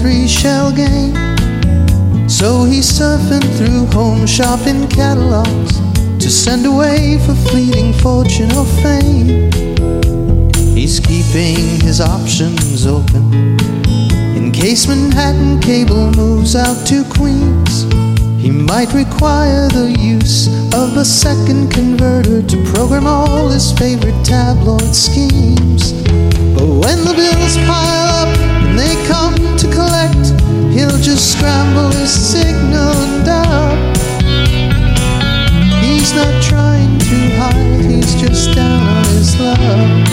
3-shell game. So he's surfing through home shopping catalogs to send away for fleeting fortune or fame. He's keeping his options open in case Manhattan Cable moves out to Queens. He might require the use of a second converter to program all his favorite tabloid schemes. But when the bills pile up and they come to collect, he'll just scramble his signal and dial. He's not trying to hide, he's just down on his luck.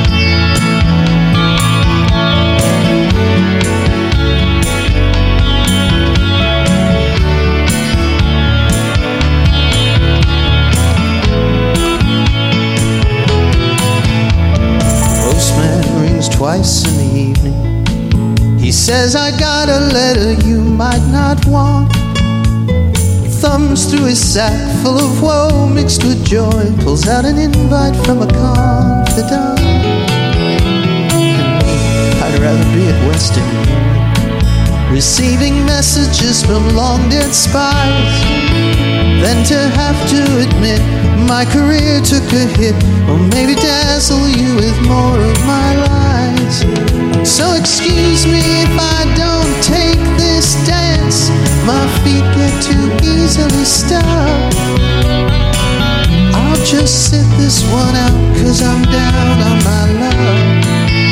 Twice in the evening, he says, I got a letter you might not want. Thumbs through his sack full of woe mixed with joy, pulls out an invite from a confidant. And me, I'd rather be at Western Union, receiving messages from long dead spies, than to have to admit my career took a hit, or maybe dazzle you with more of my lies. So excuse me if I don't take this dance, my feet get too easily stuck. I'll just sit this one out, 'cause I'm down on my luck.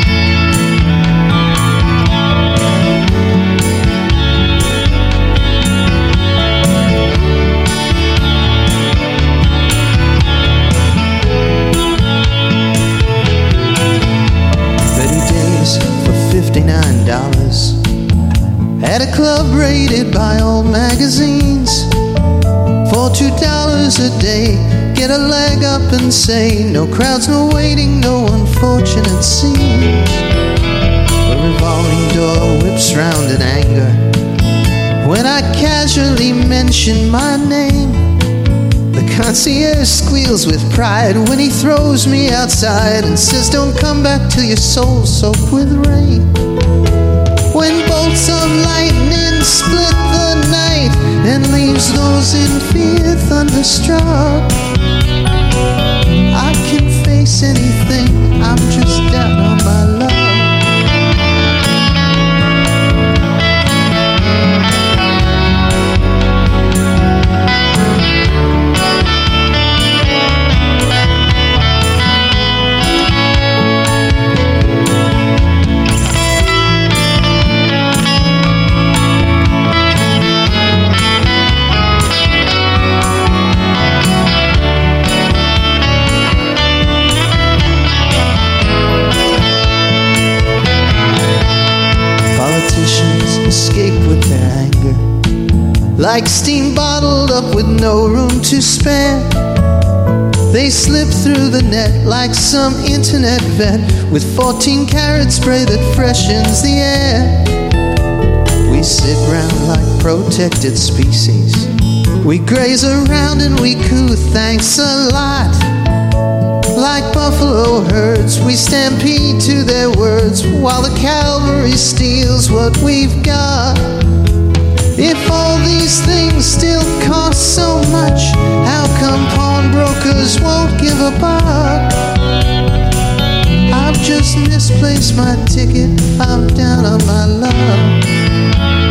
$59 at a club rated by all magazines. For $2 a day, get a leg up and say, no crowds, no waiting, no unfortunate scenes. A revolving door whips round in anger when I casually mention my name. The concierge squeals with pride when he throws me outside and says, don't come back till your soul's soaked with rain. When bolts of lightning split the night and leaves those in fear thunderstruck, I can face anything, I'm just down on my luck. Escape with their anger, like steam bottled up with no room to spare. They slip through the net like some internet vet with 14 karat spray that freshens the air. We sit round like protected species, we graze around and we coo thanks a lot. Like buffalo herds, we stampede to their words while the cavalry steals what we've got. If all these things still cost so much, how come pawnbrokers won't give a buck? I've just misplaced my ticket, I'm down on my luck.